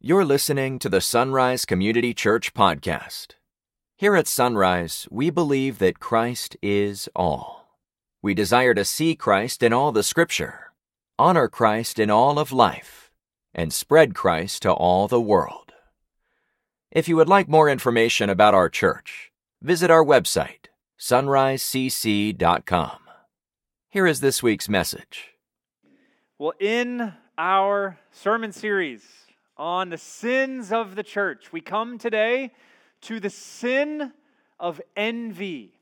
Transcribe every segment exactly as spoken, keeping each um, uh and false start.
You're listening to the Sunrise Community Church podcast. Here at Sunrise, we believe that Christ is all. We desire to see Christ in all the Scripture, honor Christ in all of life, and spread Christ to all the world. If you would like more information about our church, visit our website, sunrise c c dot com. Here is this week's message. Well, in our sermon series on the sins of the church, we come today to the sin of envy.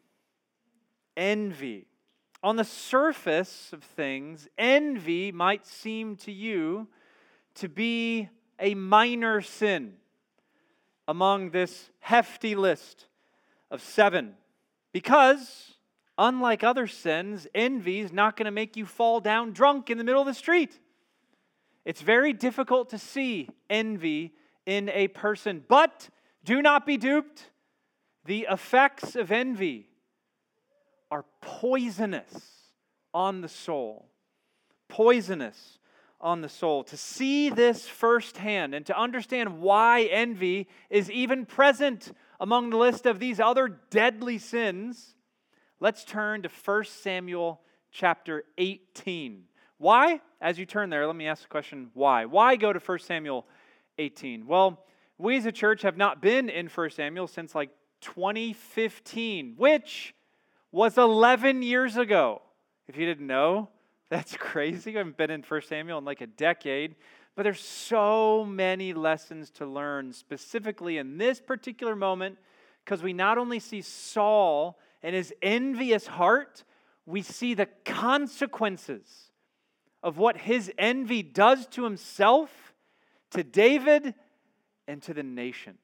Envy. On the surface of things, envy might seem to you to be a minor sin among this hefty list of seven, because unlike other sins, envy is not going to make you fall down drunk in the middle of the street. It's very difficult to see envy in a person, but do not be duped. The effects of envy are poisonous on the soul. Poisonous on the soul. To see this firsthand and to understand why envy is even present among the list of these other deadly sins, let's turn to First Samuel chapter eighteen. Why? As you turn there, let me ask the question, why? Why go to First Samuel eighteen? Well, we as a church have not been in First Samuel since like twenty fifteen, which was eleven years ago. If you didn't know, that's crazy. We haven't been in First Samuel in like a decade. But there's so many lessons to learn, specifically in this particular moment, because we not only see Saul and his envious heart, we see the consequences of what his envy does to himself, to David, and to the nation.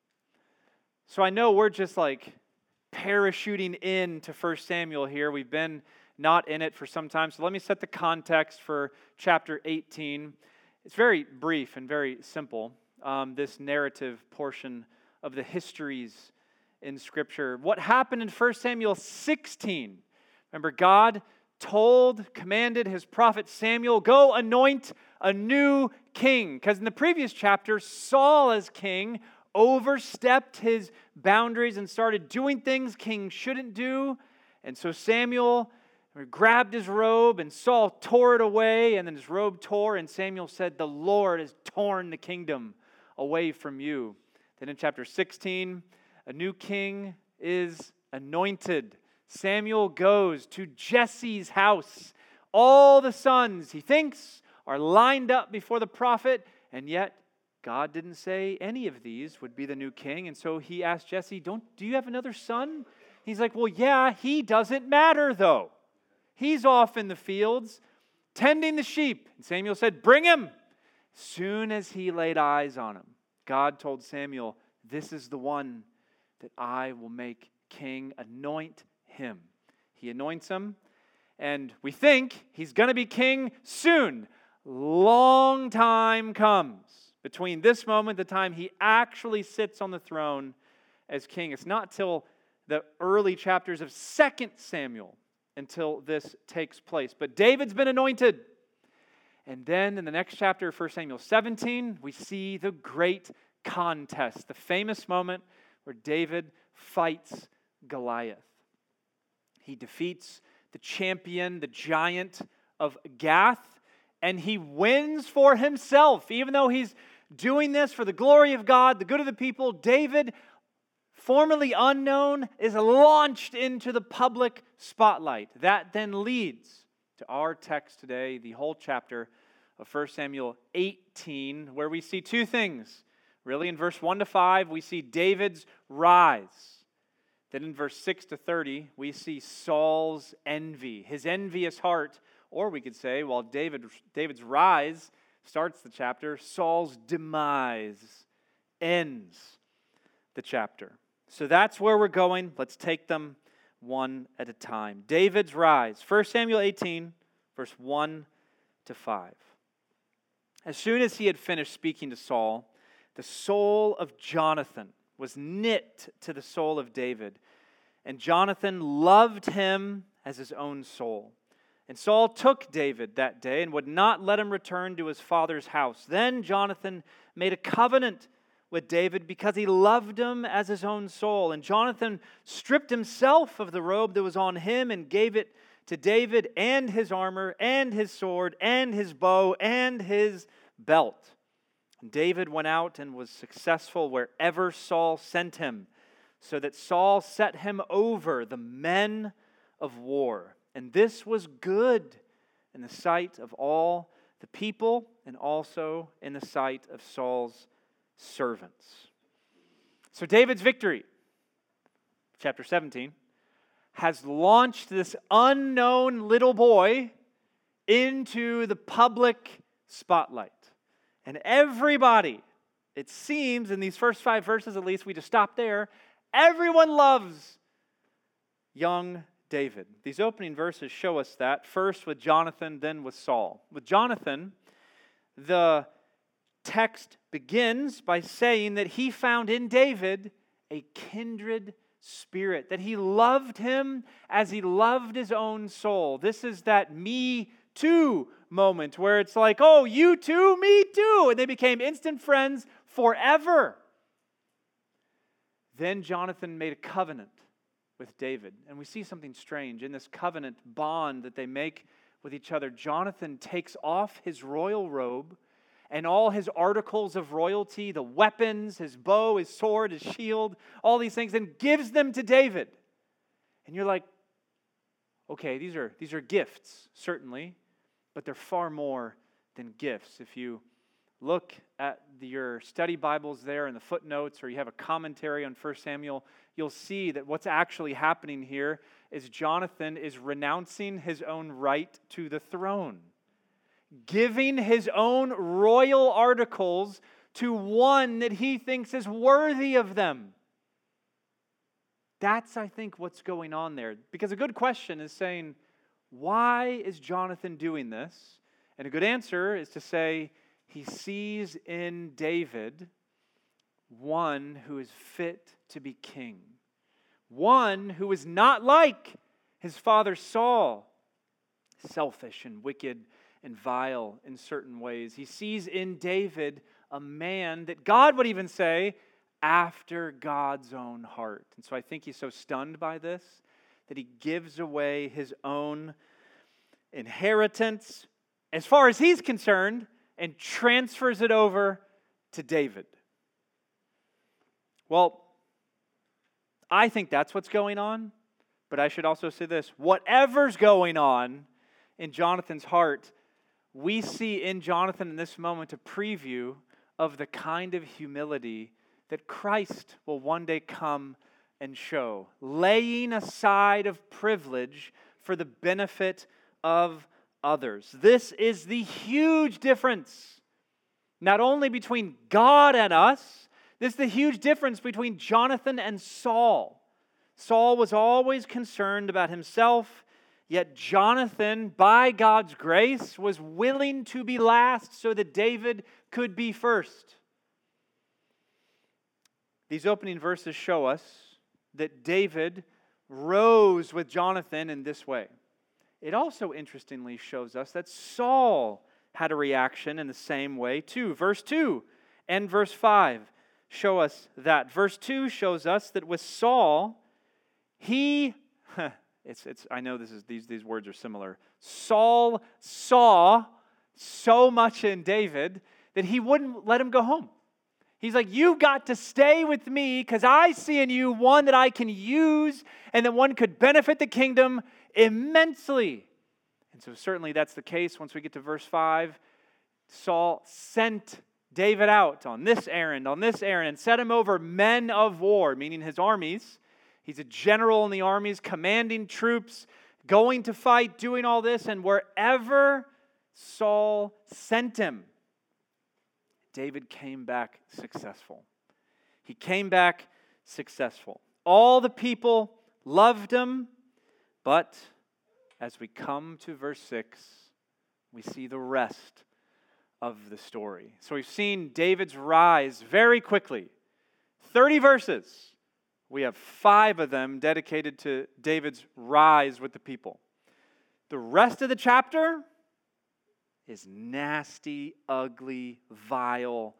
So I know we're just like parachuting into First Samuel here. We've been not in it for some time. So let me set the context for chapter eighteen. It's very brief and very simple, um, this narrative portion of the histories in Scripture. What happened in First Samuel sixteen? Remember, God told, commanded his prophet Samuel, go anoint a new king. Because in the previous chapter, Saul as king overstepped his boundaries and started doing things kings shouldn't do. And so Samuel grabbed his robe and Saul tore it away, and then his robe tore, and Samuel said, the Lord has torn the kingdom away from you. Then in chapter sixteen, a new king is anointed. Samuel goes to Jesse's house. All the sons, he thinks, are lined up before the prophet, and yet God didn't say any of these would be the new king. And so he asked Jesse, "Don't do you have another son?" He's like, well, yeah, he doesn't matter though. He's off in the fields tending the sheep. And Samuel said, bring him. Soon as he laid eyes on him, God told Samuel, this is the one that I will make king. Anoint him. He anoints him, and we think he's going to be king soon. Long time comes between this moment, the time he actually sits on the throne as king. It's not till the early chapters of Second Samuel until this takes place. But David's been anointed. And then in the next chapter, First Samuel seventeen, we see the great contest, the famous moment where David fights Goliath. He defeats the champion, the giant of Gath, and he wins for himself. Even though he's doing this for the glory of God, the good of the people, David, formerly unknown, is launched into the public spotlight. That then leads to our text today, the whole chapter of First Samuel eighteen, where we see two things. Really, in verse one to five, we see David's rise. Then in verse six to thirty, we see Saul's envy, his envious heart, or we could say, while David, David's rise starts the chapter, Saul's demise ends the chapter. So that's where we're going. Let's take them one at a time. David's rise. First Samuel eighteen, verse one to five. As soon as he had finished speaking to Saul, the soul of Jonathan was knit to the soul of David, and Jonathan loved him as his own soul. And Saul took David that day and would not let him return to his father's house. Then Jonathan made a covenant with David because he loved him as his own soul. And Jonathan stripped himself of the robe that was on him and gave it to David and his armor and his sword and his bow and his belt. And David went out and was successful wherever Saul sent him, so that Saul set him over the men of war. And this was good in the sight of all the people and also in the sight of Saul's servants. So David's victory, chapter seventeen, has launched this unknown little boy into the public spotlight. And everybody, it seems in these first five verses at least, we just stop there, everyone loves young David. These opening verses show us that, first with Jonathan, then with Saul. With Jonathan, the text begins by saying that he found in David a kindred spirit, that he loved him as he loved his own soul. This is that me too moment where it's like, oh, you too, me too, and they became instant friends forever. Then Jonathan made a covenant with David. And we see something strange in this covenant bond that they make with each other. Jonathan takes off his royal robe and all his articles of royalty, the weapons, his bow, his sword, his shield, all these things, and gives them to David. And you're like, okay, these are, these are gifts, certainly, but they're far more than gifts. If you look at the, your study Bibles there in the footnotes, or you have a commentary on First Samuel, you'll see that what's actually happening here is Jonathan is renouncing his own right to the throne, giving his own royal articles to one that he thinks is worthy of them. That's, I think, what's going on there. Because a good question is saying, why is Jonathan doing this? And a good answer is to say, he sees in David one who is fit to be king. One who is not like his father Saul, selfish and wicked and vile in certain ways. He sees in David a man that God would even say, after God's own heart. And so I think he's so stunned by this that he gives away his own inheritance, as far as he's concerned, and transfers it over to David. Well, I think that's what's going on, but I should also say this. Whatever's going on in Jonathan's heart, we see in Jonathan in this moment a preview of the kind of humility that Christ will one day come and show, laying aside of privilege for the benefit of others. This is the huge difference, not only between God and us, this is the huge difference between Jonathan and Saul. Saul was always concerned about himself, yet Jonathan, by God's grace, was willing to be last so that David could be first. These opening verses show us that David rose with Jonathan in this way. It also interestingly shows us that Saul had a reaction in the same way too. Verse two and verse five show us that. Verse two shows us that with Saul, he, it's, it's, I know this is these, these words are similar. Saul saw so much in David that he wouldn't let him go home. He's like, you've got to stay with me because I see in you one that I can use and that one could benefit the kingdom immensely. And so certainly that's the case. Once we get to verse five, Saul sent David out on this errand, on this errand, and set him over men of war, meaning his armies. He's a general in the armies, commanding troops, going to fight, doing all this, and wherever Saul sent him, David came back successful. He came back successful. All the people loved him, but as we come to verse six, we see the rest of the story. So we've seen David's rise very quickly. thirty verses. We have five of them dedicated to David's rise with the people. The rest of the chapter is nasty, ugly, vile,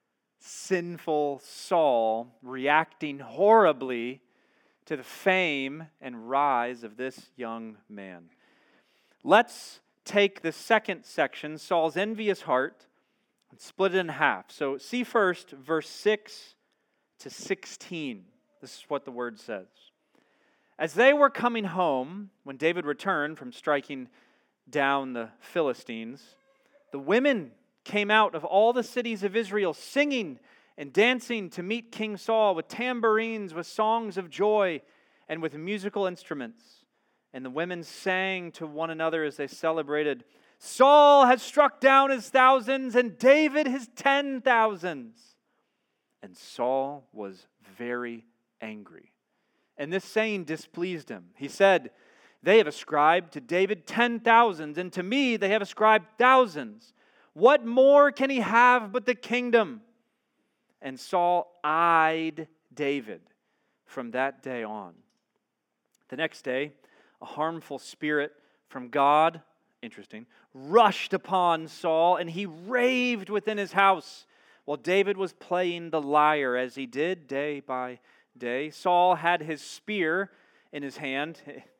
sinful Saul reacting horribly to the fame and rise of this young man. Let's take the second section, Saul's envious heart, and split it in half. So see first verse six to sixteen. This is what the word says. As they were coming home, when David returned from striking down the Philistines, the women came out of all the cities of Israel singing and dancing to meet King Saul with tambourines, with songs of joy, and with musical instruments. And the women sang to one another as they celebrated, Saul has struck down his thousands and David his ten thousands. And Saul was very angry. And this saying displeased him. He said, they have ascribed to David ten thousands, and to me they have ascribed thousands. What more can he have but the kingdom? And Saul eyed David from that day on. The next day, a harmful spirit from God, interesting, rushed upon Saul, and he raved within his house while David was playing the lyre, as he did day by day. Saul had his spear in his hand,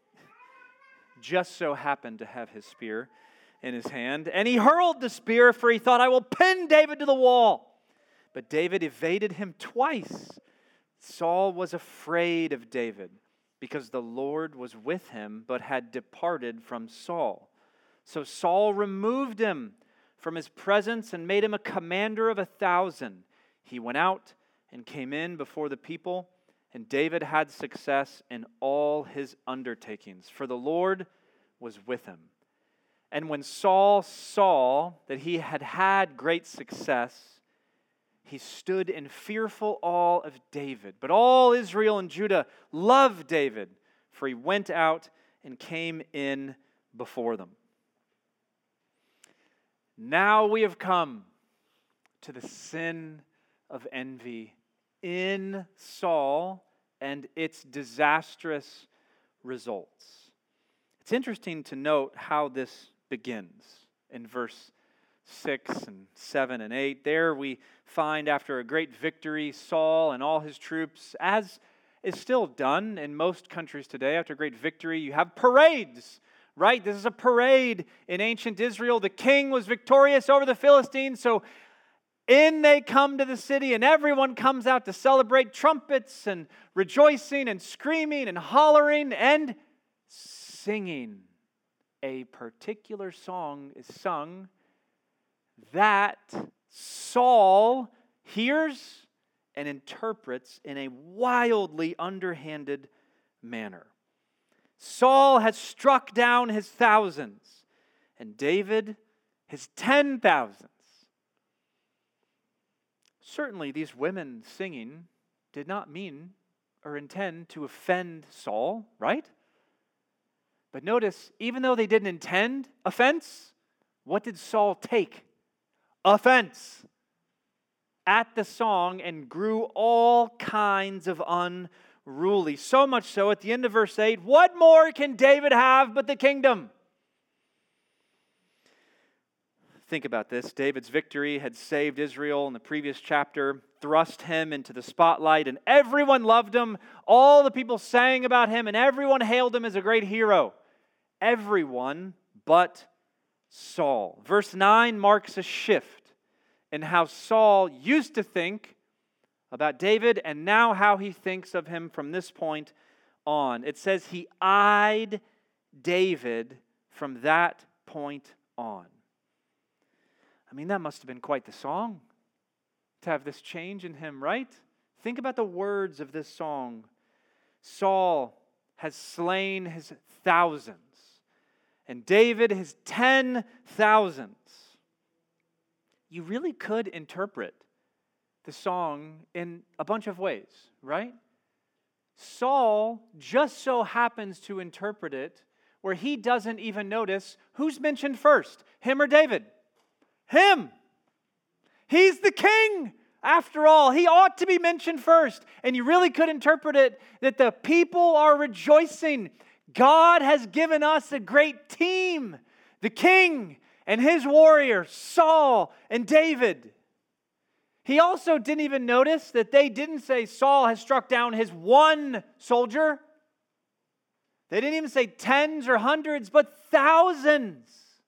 just so happened to have his spear in his hand, and he hurled the spear, for he thought, I will pin David to the wall. But David evaded him twice. Saul was afraid of David, because the Lord was with him, but had departed from Saul. So Saul removed him from his presence and made him a commander of a thousand. He went out and came in before the people, and David had success in all his undertakings, for the Lord was with him. And when Saul saw that he had had great success, he stood in fearful awe of David. But all Israel and Judah loved David, for he went out and came in before them. Now we have come to the sin of envy in Saul and its disastrous results. It's interesting to note how this begins in verse six and seven and eight. There we find, after a great victory, Saul and all his troops, as is still done in most countries today, after a great victory, you have parades, right? This is a parade in ancient Israel. The king was victorious over the Philistines, so in they come to the city, and everyone comes out to celebrate. Trumpets and rejoicing and screaming and hollering and singing. A particular song is sung that Saul hears and interprets in a wildly underhanded manner. Saul has struck down his thousands, and David his ten thousands. Certainly, these women singing did not mean or intend to offend Saul, right? But notice, even though they didn't intend offense, what did Saul take? Offense at the song, and grew all kinds of unruly. So much so, at the end of verse eight, what more can David have but the kingdom? Think about this. David's victory had saved Israel in the previous chapter, thrust him into the spotlight, and everyone loved him. All the people sang about him, and everyone hailed him as a great hero. Everyone but Saul. Verse nine marks a shift in how Saul used to think about David, and now how he thinks of him from this point on. It says he eyed David from that point on. I mean, that must have been quite the song to have this change in him, right? Think about the words of this song. Saul has slain his thousands, and David his ten thousands. You really could interpret the song in a bunch of ways, right? Saul just so happens to interpret it where he doesn't even notice who's mentioned first, him or David. Him. He's the king. After all, he ought to be mentioned first. And you really could interpret it that the people are rejoicing. God has given us a great team, the king and his warrior, Saul and David. He also didn't even notice that they didn't say Saul has struck down his one soldier. They didn't even say tens or hundreds, but thousands.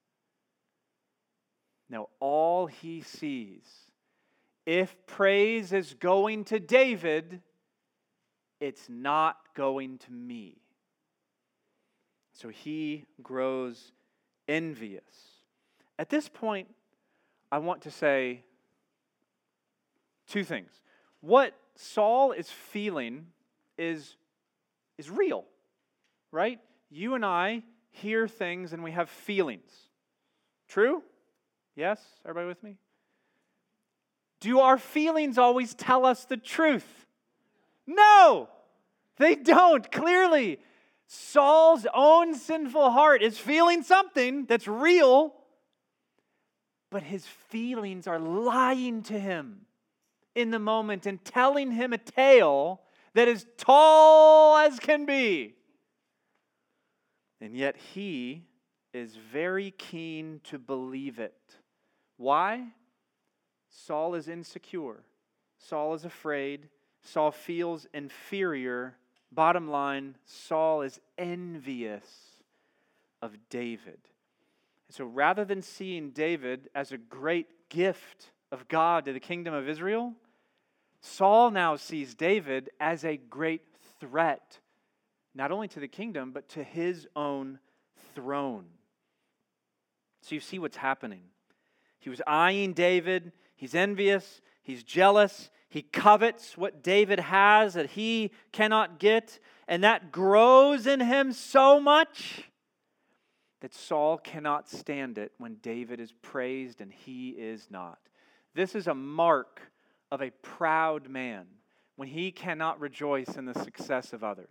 Now, all he sees, if praise is going to David, it's not going to me. So he grows envious. At this point, I want to say two things. What Saul is feeling is, is real, right? You and I hear things and we have feelings. True? Yes? Everybody with me? Do our feelings always tell us the truth? No! They don't, clearly. Saul's own sinful heart is feeling something that's real, but his feelings are lying to him in the moment and telling him a tale that is tall as can be. And yet he is very keen to believe it. Why? Saul is insecure. Saul is afraid. Saul feels inferior. Bottom line, Saul is envious of David. So rather than seeing David as a great gift of God to the kingdom of Israel, Saul now sees David as a great threat, not only to the kingdom, but to his own throne. So you see what's happening. He was eyeing David. He's envious. He's jealous. He covets what David has that he cannot get. And that grows in him so much that Saul cannot stand it when David is praised and he is not. This is a mark of a proud man when he cannot rejoice in the success of others.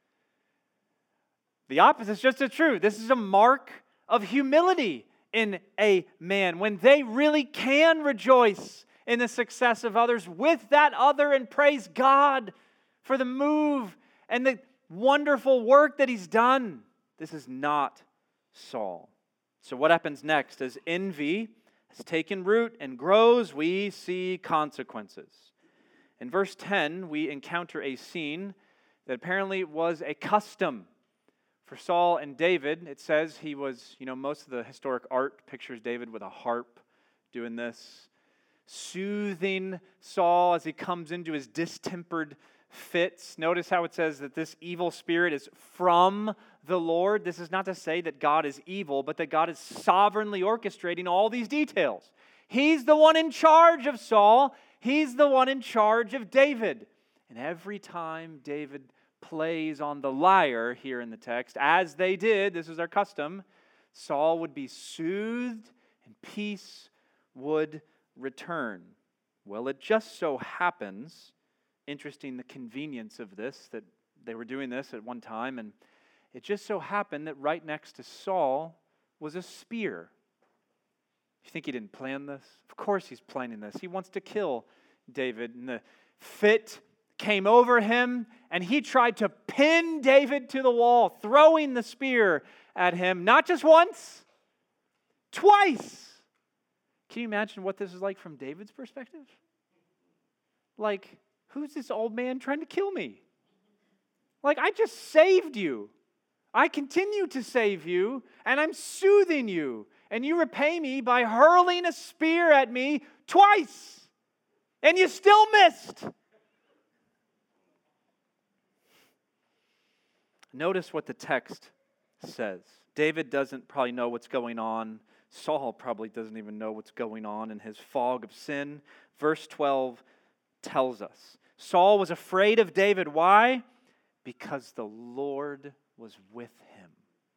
The opposite is just as true. This is a mark of humility in a man when they really can rejoice in the success of others with that other and praise God for the move and the wonderful work that he's done. This is not Saul. So what happens next? As envy has taken root and grows, we see consequences. In verse ten, we encounter a scene that apparently was a custom for Saul and David. It says he was, you know, most of the historic art pictures David with a harp doing this, soothing Saul as he comes into his distempered fits. Notice how it says that this evil spirit is from the Lord. This is not to say that God is evil, but that God is sovereignly orchestrating all these details. He's the one in charge of Saul. He's the one in charge of David. And every time David plays on the lyre here in the text, as they did, this was their custom, Saul would be soothed and peace would return. Well, it just so happens, interesting the convenience of this, that they were doing this at one time, and it just so happened that right next to Saul was a spear. You think he didn't plan this? Of course he's planning this. He wants to kill David, and the fit came over him, and he tried to pin David to the wall, throwing the spear at him, not just once, twice. Can you imagine what this is like from David's perspective? Like, who's this old man trying to kill me? Like, I just saved you. I continue to save you, and I'm soothing you. And you repay me by hurling a spear at me twice. And you still missed. Notice what the text says. David doesn't probably know what's going on. Saul probably doesn't even know what's going on in his fog of sin. Verse twelve tells us, Saul was afraid of David. Why? Because the Lord was with him.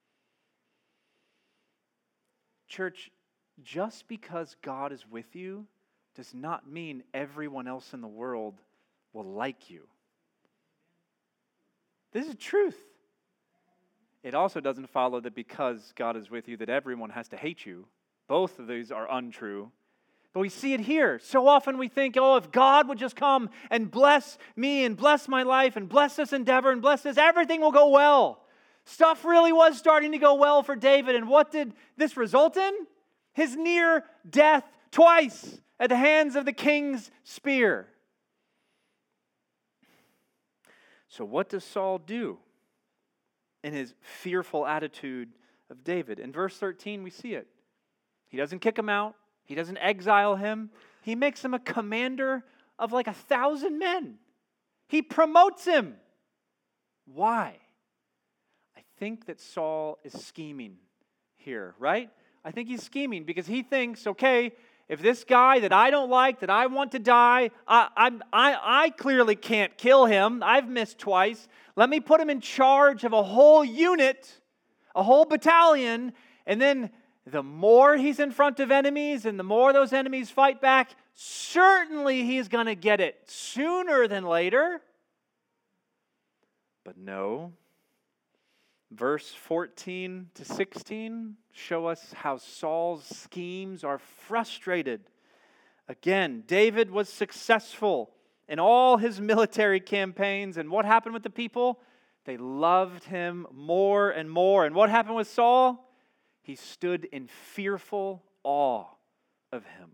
Church, just because God is with you does not mean everyone else in the world will like you. This is truth. It also doesn't follow that because God is with you that everyone has to hate you. Both of these are untrue. But we see it here. So often we think, oh, if God would just come and bless me and bless my life and bless this endeavor and bless this, everything will go well. Stuff really was starting to go well for David. And what did this result in? His near death twice at the hands of the king's spear. So what does Saul do in his fearful attitude of David? In verse thirteen, we see it. He doesn't kick him out. He doesn't exile him. He makes him a commander of like a thousand men. He promotes him. Why? I think that Saul is scheming here, right? I think he's scheming because he thinks, okay, if this guy that I don't like, that I want to die, I, I'm, I, I clearly can't kill him. I've missed twice. Let me put him in charge of a whole unit, a whole battalion, and then the more he's in front of enemies and the more those enemies fight back, certainly he's going to get it sooner than later. But no. Verse fourteen to sixteen show us how Saul's schemes are frustrated. Again, David was successful in all his military campaigns. And what happened with the people? They loved him more and more. And what happened with Saul? He stood in fearful awe of him.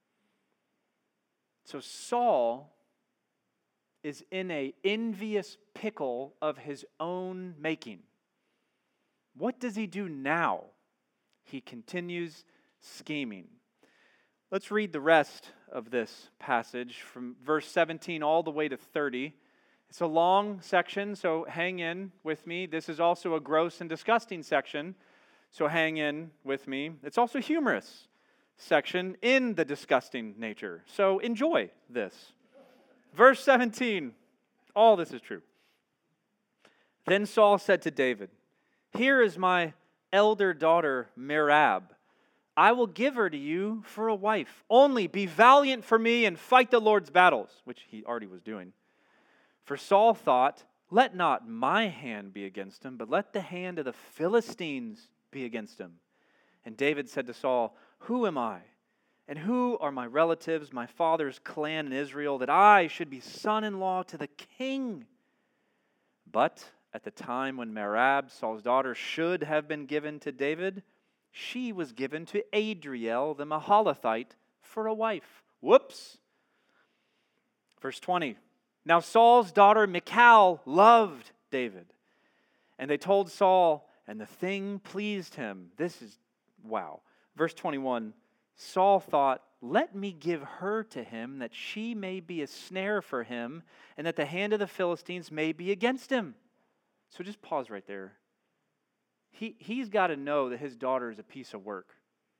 So Saul is in an envious pickle of his own making. What does he do now? He continues scheming. Let's read the rest of this passage from verse seventeen all the way to thirty. It's a long section, so hang in with me. This is also a gross and disgusting section, so hang in with me. It's also a humorous section in the disgusting nature, so enjoy this. Verse seventeen, all this is true. Then Saul said to David, "Here is my elder daughter Merab. I will give her to you for a wife. Only be valiant for me and fight the Lord's battles," which he already was doing. For Saul thought, "Let not my hand be against him, but let the hand of the Philistines be against him." And David said to Saul, "Who am I? And who are my relatives, my father's clan in Israel, that I should be son-in-law to the king?" But at the time when Merab, Saul's daughter, should have been given to David, she was given to Adriel the Mahalathite for a wife. Whoops. Verse twenty. Now Saul's daughter Michal loved David. And they told Saul, and the thing pleased him. This is, wow. Verse twenty-one. Saul thought, "Let me give her to him, that she may be a snare for him, and that the hand of the Philistines may be against him." So just pause right there. He, he's got to know that his daughter is a piece of work.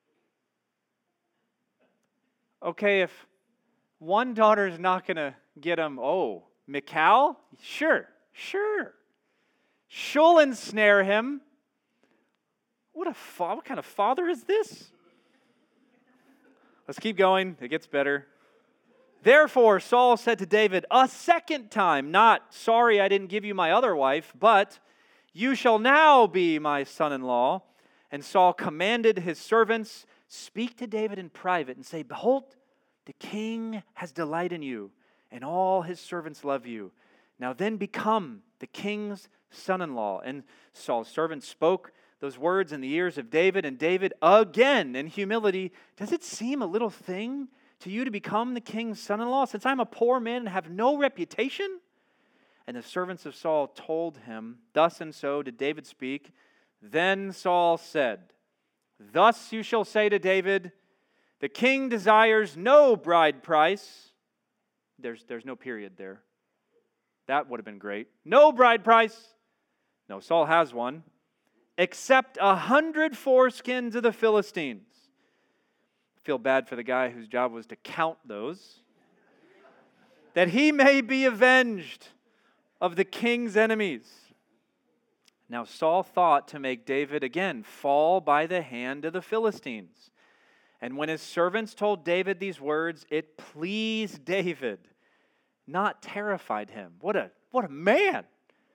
Okay, if one daughter is not going to get him, oh, Michal? Sure, sure. She'll ensnare him. What a fa- what kind of father is this? Let's keep going. It gets better. Therefore, Saul said to David a second time, not, "Sorry, I didn't give you my other wife," but, "You shall now be my son-in-law." And Saul commanded his servants, "Speak to David in private and say, 'Behold, the king has delight in you, and all his servants love you. Now then become the king's son-in-law.'" And Saul's servants spoke those words in the ears of David, and David again in humility, "Does it seem a little thing to you to become the king's son-in-law, since I'm a poor man and have no reputation?" And the servants of Saul told him, "Thus and so did David speak." Then Saul said, "Thus you shall say to David, 'The king desires no bride price.'" There's, there's no period there. That would have been great. "No bride price." No, Saul has one. "Except a hundred foreskins of the Philistines." I feel bad for the guy whose job was to count those. "That he may be avenged of the king's enemies." Now Saul thought to make David again fall by the hand of the Philistines. And when his servants told David these words, it pleased David, not terrified him. What a, what a man!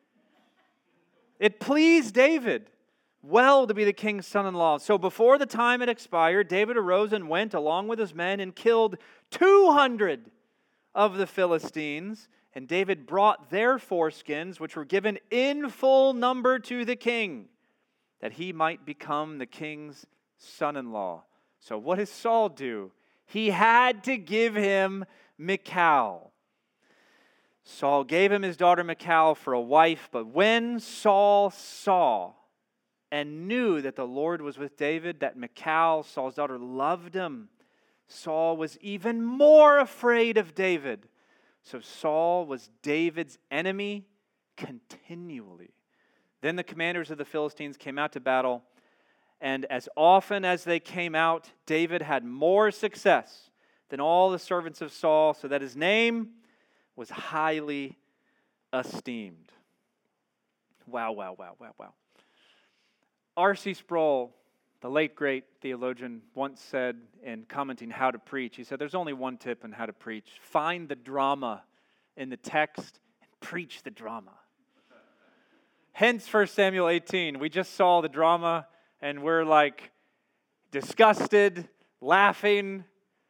It pleased David well to be the king's son-in-law. So before the time had expired, David arose and went along with his men and killed two hundred of the Philistines And David brought their foreskins, which were given in full number to the king, that he might become the king's son-in-law. So what does Saul do? He had to give him Michal. Saul gave him his daughter Michal for a wife, but when Saul saw and knew that the Lord was with David, that Michal, Saul's daughter, loved him, Saul was even more afraid of David. So Saul was David's enemy continually. Then the commanders of the Philistines came out to battle, and as often as they came out, David had more success than all the servants of Saul, so that his name was highly esteemed. Wow, wow, wow, wow, wow. R C Sproul, the late great theologian, once said in commenting how to preach, he said, there's only one tip on how to preach. Find the drama in the text and preach the drama. Hence First Samuel eighteen. We just saw the drama and we're like disgusted, laughing,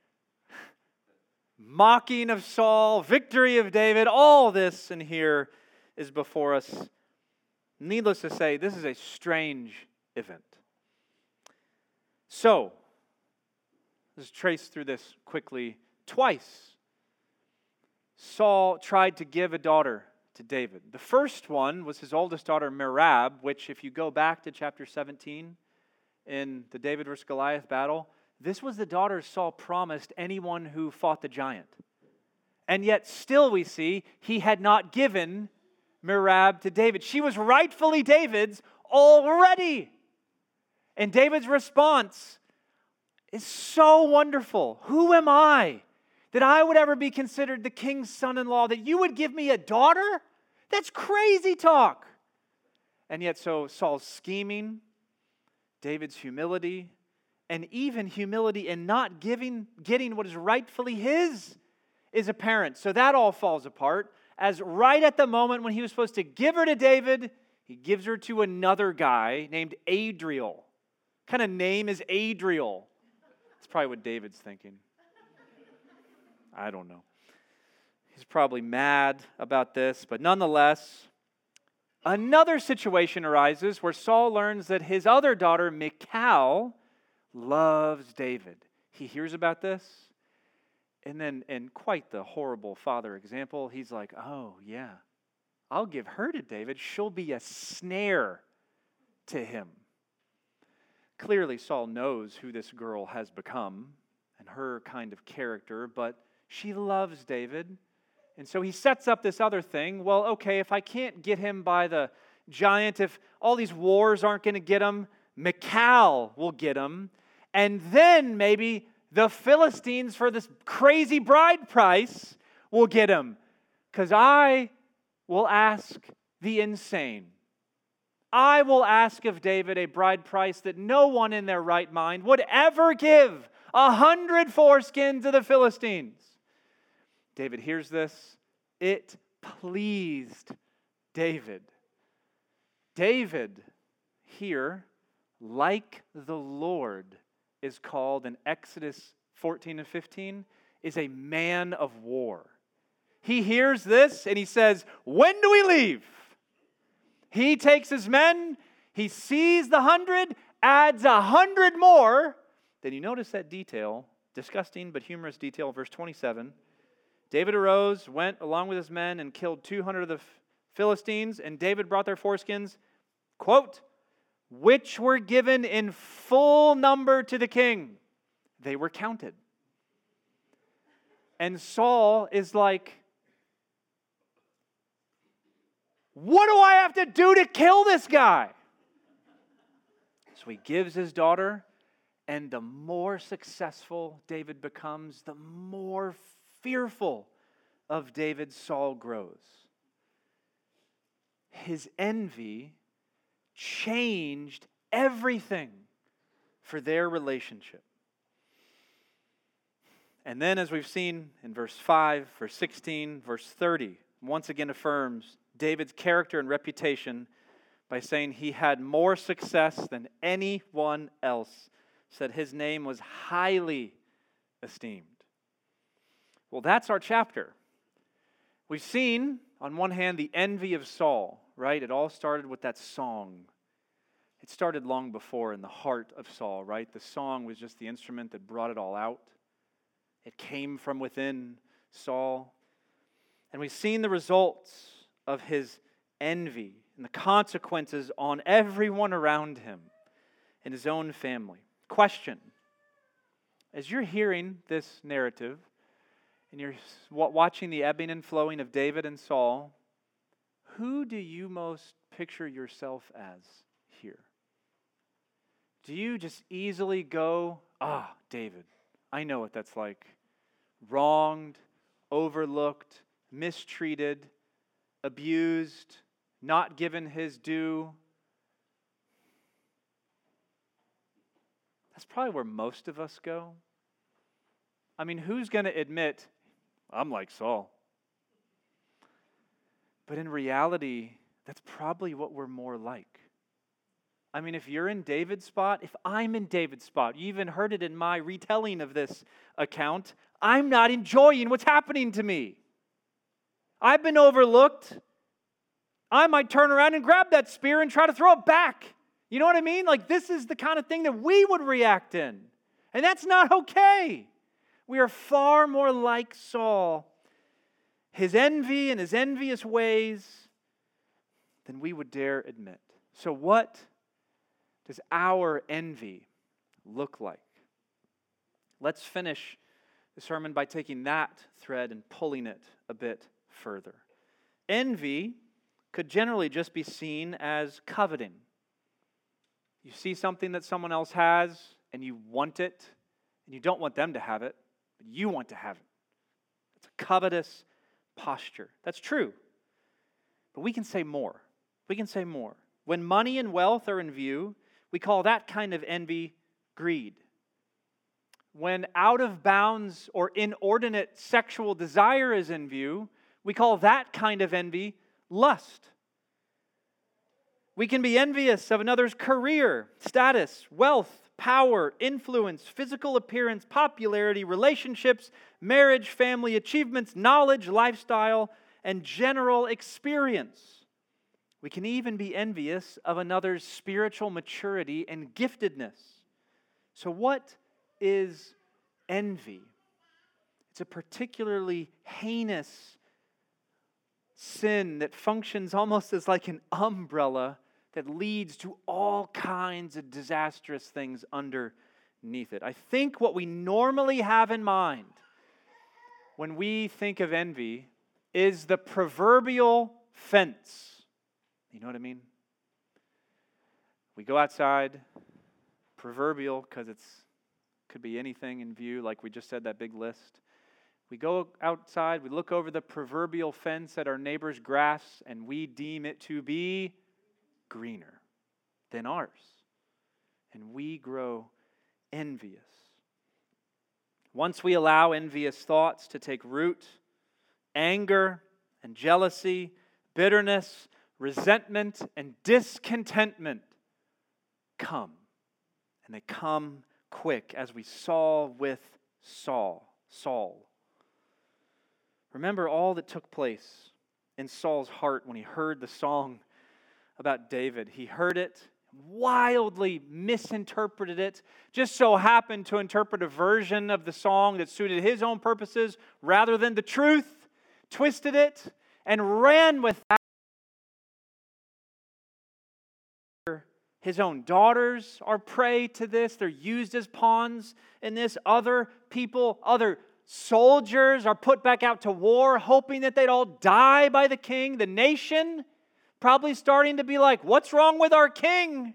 mocking of Saul, victory of David. All this in here is before us. Needless to say, this is a strange event. So, let's trace through this quickly. Twice, Saul tried to give a daughter to David. The first one was his oldest daughter, Merab, which if you go back to chapter seventeen in the David versus Goliath battle, this was the daughter Saul promised anyone who fought the giant. And yet still we see he had not given Merab to David. She was rightfully David's already. And David's response is so wonderful. Who am I that I would ever be considered the king's son-in-law, that you would give me a daughter? That's crazy talk. And yet so Saul's scheming, David's humility, and even humility in not giving, getting what is rightfully his is apparent. So that all falls apart, as right at the moment when he was supposed to give her to David, he gives her to another guy named Adriel. What kind of name is Adriel? That's probably what David's thinking. I don't know. He's probably mad about this, but nonetheless, another situation arises where Saul learns that his other daughter, Michal, loves David. He hears about this, and then, in quite the horrible father example, he's like, oh, yeah, I'll give her to David. She'll be a snare to him. Clearly, Saul knows who this girl has become and her kind of character, but she loves David. And so he sets up this other thing. Well, okay, if I can't get him by the giant, if all these wars aren't going to get him, Michal will get him. And then maybe the Philistines for this crazy bride price will get him. Because I will ask the insane. I will ask of David a bride price that no one in their right mind would ever give. A hundred foreskins to the Philistines. David hears this. It pleased David. David here, like the Lord, is called in Exodus fourteen and fifteen, is a man of war. He hears this and he says, when do we leave? He takes his men, he sees the hundred, adds a hundred more. Then you notice that detail, disgusting but humorous detail, verse twenty-seven. David arose, went along with his men, and killed two hundred of the Philistines, and David brought their foreskins, quote, which were given in full number to the king. They were counted. And Saul is like, what do I have to do to kill this guy? So he gives his daughter, and the more successful David becomes, the more fearful of David Saul grows. His envy changed everything for their relationship. And then, as we've seen in verse five, verse sixteen, verse thirty, once again affirms David's character and reputation by saying he had more success than anyone else, said his name was highly esteemed. Well, that's our chapter. We've seen, on one hand, the envy of Saul, right? It all started with that song. It started long before in the heart of Saul, right? The song was just the instrument that brought it all out. It came from within Saul. And we've seen the results of his envy and the consequences on everyone around him and his own family. Question: as you're hearing this narrative and you're watching the ebbing and flowing of David and Saul, who do you most picture yourself as here? Do you just easily go, ah, David, I know what that's like. Wronged, overlooked, mistreated, abused, not given his due. That's probably where most of us go. I mean, who's going to admit, I'm like Saul? But in reality, that's probably what we're more like. I mean, if you're in David's spot, if I'm in David's spot, you even heard it in my retelling of this account, I'm not enjoying what's happening to me. I've been overlooked. I might turn around and grab that spear and try to throw it back. You know what I mean? Like, this is the kind of thing that we would react in. And that's not okay. We are far more like Saul, his envy and his envious ways, than we would dare admit. So what does our envy look like? Let's finish the sermon by taking that thread and pulling it a bit further. Envy could generally just be seen as coveting. You see something that someone else has and you want it, and you don't want them to have it, but you want to have it. It's a covetous posture. That's true. But we can say more. We can say more. When money and wealth are in view, we call that kind of envy greed. When out of bounds or inordinate sexual desire is in view, we call that kind of envy lust. We can be envious of another's career, status, wealth, power, influence, physical appearance, popularity, relationships, marriage, family, achievements, knowledge, lifestyle, and general experience. We can even be envious of another's spiritual maturity and giftedness. So what is envy? It's a particularly heinous sin that functions almost as like an umbrella that leads to all kinds of disastrous things underneath it. I think what we normally have in mind when we think of envy is the proverbial fence. You know what I mean? We go outside, proverbial, because it's could be anything in view, like we just said, that big list. We go outside, we look over the proverbial fence at our neighbor's grass, and we deem it to be greener than ours. And we grow envious. Once we allow envious thoughts to take root, anger and jealousy, bitterness, resentment, and discontentment come. And they come quick, as we saw with Saul. Saul. Remember all that took place in Saul's heart when he heard the song about David. He heard it, wildly misinterpreted it, just so happened to interpret a version of the song that suited his own purposes rather than the truth, twisted it, and ran with that. His own daughters are prey to this. They're used as pawns in this. Other people, other soldiers are put back out to war, hoping that they'd all die by the king. The nation probably starting to be like, what's wrong with our king?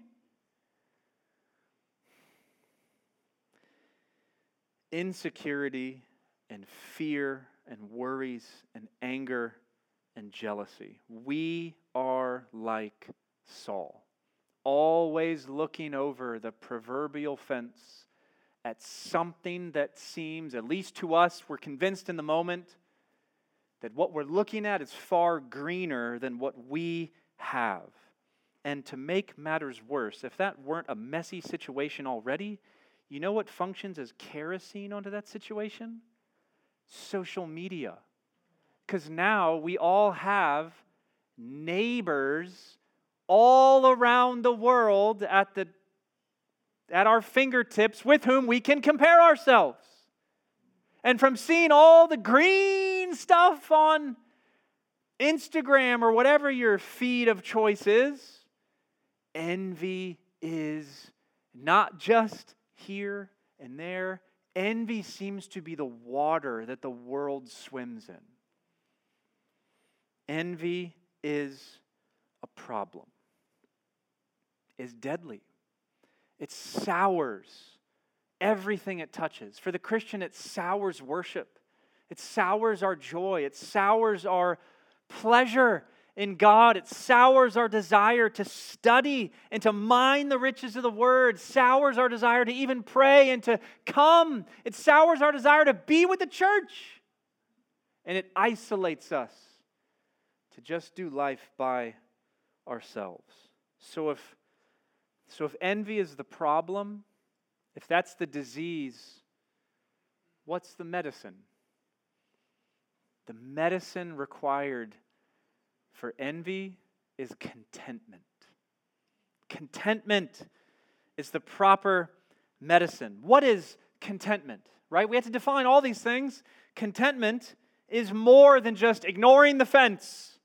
Insecurity and fear and worries and anger and jealousy. We are like Saul. Always looking over the proverbial fence at something that seems, at least to us, we're convinced in the moment, that what we're looking at is far greener than what we have. And to make matters worse, if that weren't a messy situation already, you know what functions as kerosene onto that situation? Social media. because now we all have neighbors all around the world at the at our fingertips with whom we can compare ourselves. And from seeing all the green stuff on Instagram or whatever your feed of choice is, envy is not just here and there. Envy seems to be the water that the world swims in. Envy is a problem. It's deadly. It sours everything it touches. For the Christian, it sours worship. It sours our joy. It sours our pleasure in God. It sours our desire to study and to mine the riches of the Word. It sours our desire to even pray and to come. It sours our desire to be with the church. And it isolates us to just do life by ourselves. So if, so if envy is the problem, if that's the disease, what's the medicine? The medicine required for envy is contentment. Contentment is the proper medicine. What is contentment? Right? We have to define all these things. Contentment is more than just ignoring the fence.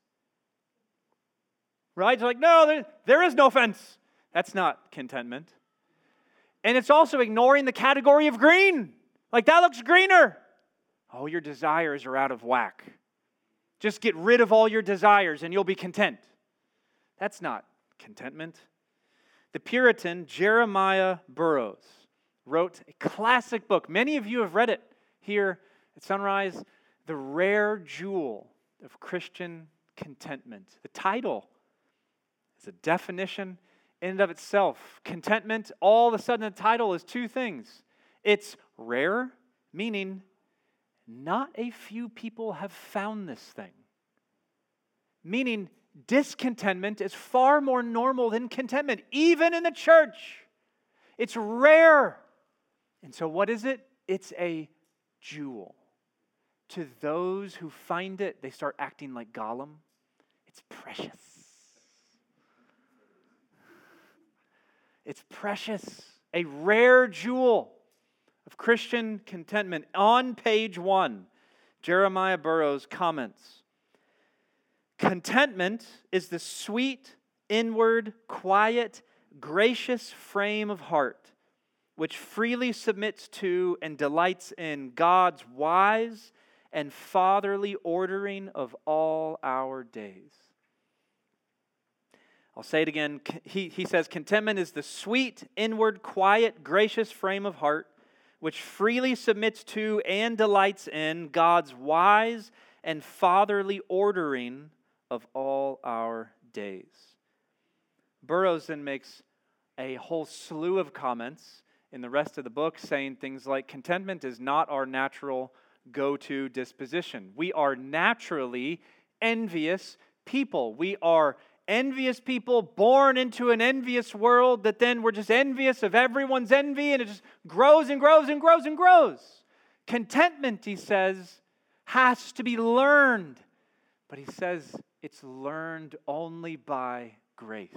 Right? It's like, no, there, there is no fence. That's not contentment. And it's also ignoring the category of green. Like, that looks greener. Oh, your desires are out of whack. Just get rid of all your desires and you'll be content. That's not contentment. The Puritan Jeremiah Burroughs wrote a classic book. Many of you have read it here at Sunrise, The Rare Jewel of Christian Contentment. The title is a definition in and of itself. Contentment, all of a sudden the title is two things. It's rare, meaning not a few people have found this thing. Meaning discontentment is far more normal than contentment, even in the church. It's rare. And so what is it? It's a jewel. To those who find it, they start acting like Gollum. It's precious. It's precious. A rare jewel of Christian contentment. On page one, Jeremiah Burroughs comments, contentment is the sweet, inward, quiet, gracious frame of heart which freely submits to and delights in God's wise and fatherly ordering of all our days. I'll say it again. He, he says, contentment is the sweet, inward, quiet, gracious frame of heart which freely submits to and delights in God's wise and fatherly ordering of all our days. Burroughs then makes a whole slew of comments in the rest of the book saying things like, contentment is not our natural go-to disposition. We are naturally envious people. We are envious people born into an envious world that then we're just envious of everyone's envy and it just grows and grows and grows and grows. Contentment, he says, has to be learned. But he says it's learned only by grace.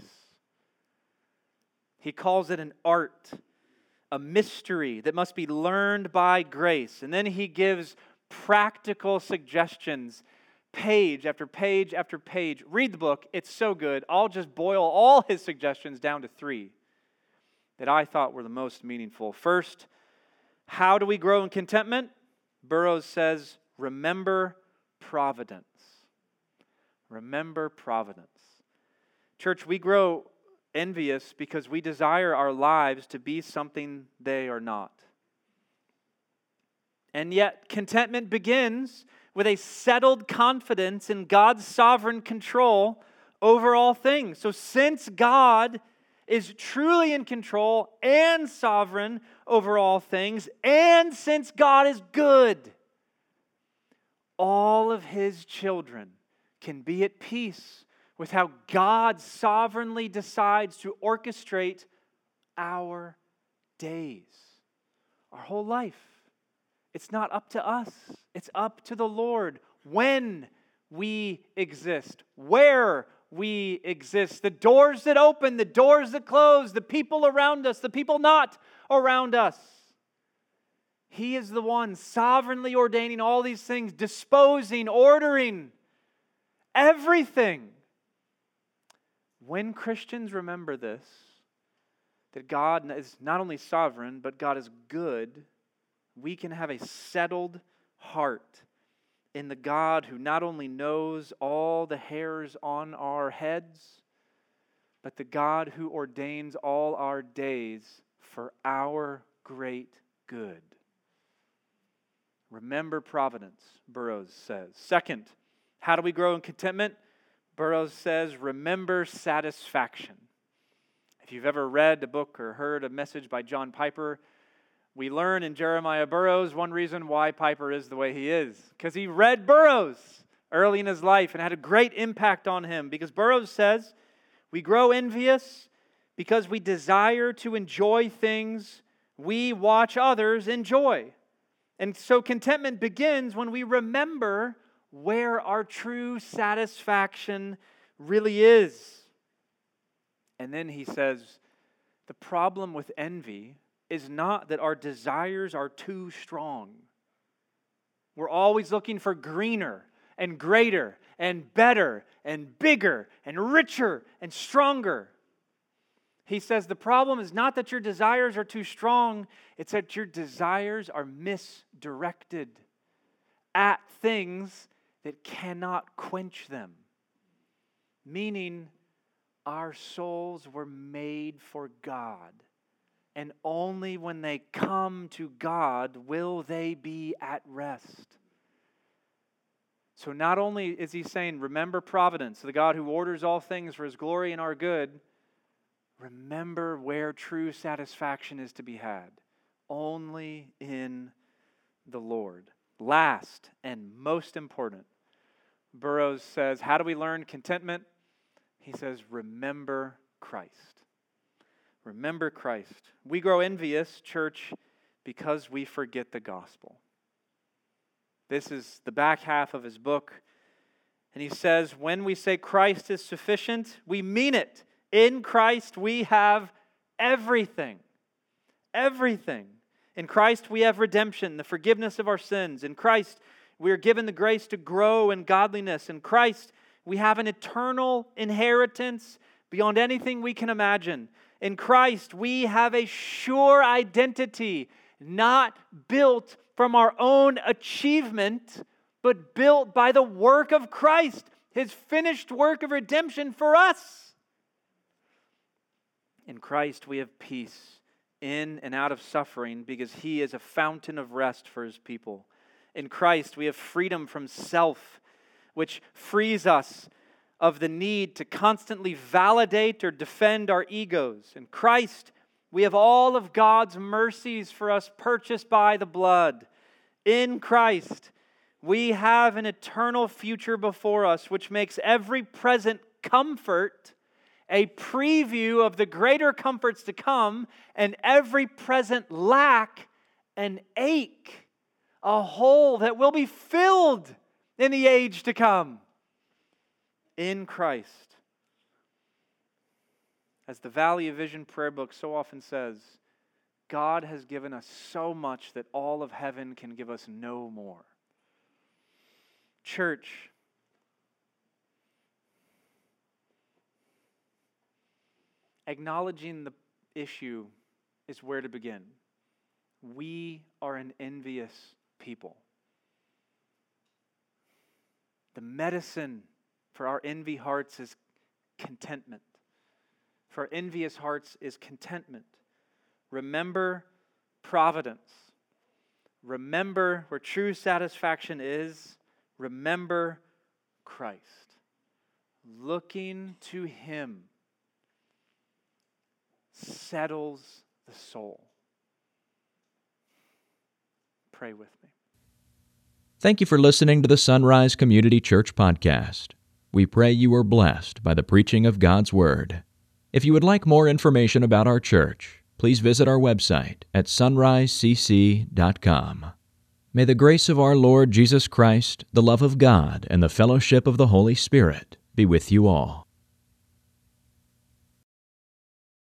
He calls it an art, a mystery that must be learned by grace. And then he gives practical suggestions, page after page after page. Read the book. It's so good. I'll just boil all his suggestions down to three that I thought were the most meaningful. First, how do we grow in contentment? Burroughs says, remember providence. Remember providence. Church, we grow envious because we desire our lives to be something they are not. And yet, contentment begins with a settled confidence in God's sovereign control over all things. So since God is truly in control and sovereign over all things, and since God is good, all of His children can be at peace with how God sovereignly decides to orchestrate our days, our whole life. It's not up to us. It's up to the Lord when we exist, where we exist, the doors that open, the doors that close, the people around us, the people not around us. He is the one sovereignly ordaining all these things, disposing, ordering everything. When Christians remember this, that God is not only sovereign, but God is good, we can have a settled heart in the God who not only knows all the hairs on our heads, but the God who ordains all our days for our great good. Remember providence, Burroughs says. Second, how do we grow in contentment? Burroughs says, remember satisfaction. If you've ever read a book or heard a message by John Piper, we learn in Jeremiah Burroughs one reason why Piper is the way he is. Because he read Burroughs early in his life and had a great impact on him. Because Burroughs says, we grow envious because we desire to enjoy things we watch others enjoy. And so contentment begins when we remember where our true satisfaction really is. And then he says, the problem with envy is not that our desires are too strong. We're always looking for greener and greater and better and bigger and richer and stronger. He says the problem is not that your desires are too strong, it's that your desires are misdirected at things that cannot quench them. Meaning, our souls were made for God. And only when they come to God will they be at rest. So not only is he saying, remember providence, the God who orders all things for his glory and our good, remember where true satisfaction is to be had. Only in the Lord. Last and most important, Burroughs says, how do we learn contentment? He says, remember Christ. Remember Christ. We grow envious, church, because we forget the gospel. This is the back half of his book. And he says, when we say Christ is sufficient, we mean it. In Christ we have everything. Everything. In Christ we have redemption, the forgiveness of our sins. In Christ we are given the grace to grow in godliness. In Christ we have an eternal inheritance beyond anything we can imagine. In Christ, we have a sure identity, not built from our own achievement, but built by the work of Christ, His finished work of redemption for us. In Christ, we have peace in and out of suffering because He is a fountain of rest for His people. In Christ, we have freedom from self, which frees us of the need to constantly validate or defend our egos. In Christ, we have all of God's mercies for us purchased by the blood. In Christ, we have an eternal future before us, which makes every present comfort a preview of the greater comforts to come, and every present lack an ache, a hole that will be filled in the age to come. In Christ. As the Valley of Vision prayer book so often says, God has given us so much that all of heaven can give us no more. Church, acknowledging the issue is where to begin. We are an envious people. The medicine for our envy hearts is contentment. For our envious hearts is contentment. Remember providence. Remember where true satisfaction is. Remember Christ. Looking to Him settles the soul. Pray with me. Thank you for listening to the Sunrise Community Church podcast. We pray you are blessed by the preaching of God's Word. If you would like more information about our church, please visit our website at sunrise c c dot com. May the grace of our Lord Jesus Christ, the love of God, and the fellowship of the Holy Spirit be with you all.